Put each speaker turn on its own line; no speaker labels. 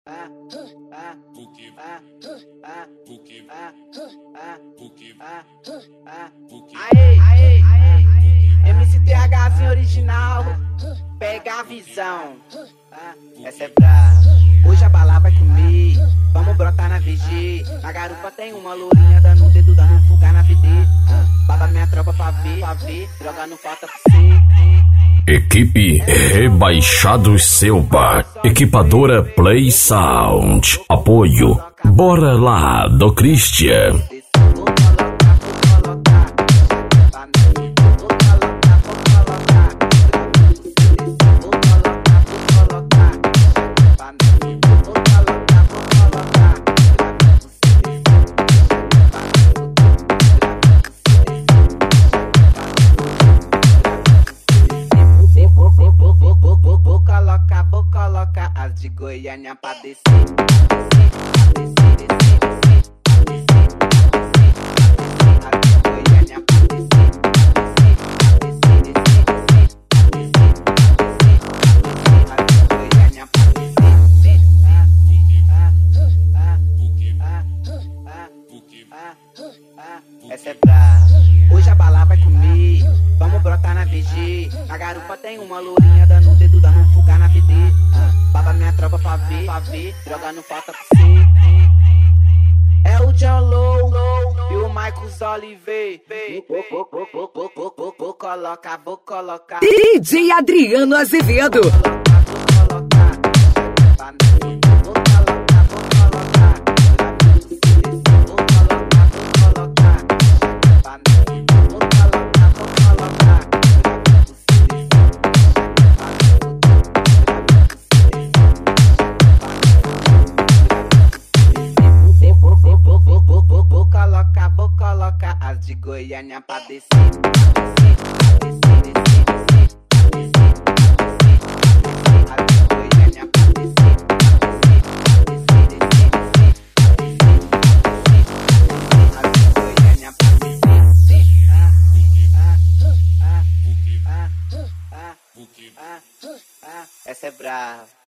Aê, MCTHzinho original, pega a visão. Essa é brava. Hoje a bala vai comer, vamos brotar na VG. Na garupa tem uma lourinha dando o dedo, dando fuga na VD. Baba minha tropa pra ver, joga no falta pra você.
Equipe Rebaixados Selva, equipadora Play Sound, apoio Bora Lá do Christian.
Vou colocar as de Goiânia pra descer. Essa é brava. Hoje a bala vai comer, vamos brotar na VG. Na garupa tem uma lourinha dando o dedo, dando fuga na VD. Baba minha tropa pra ver, joga no falta pra você. É o John Low e o Marcos Oliveira. Vou colocar.
DJ Adriano Azevedo. Vou colocar as de Goiânia pra descer. Essa é brava.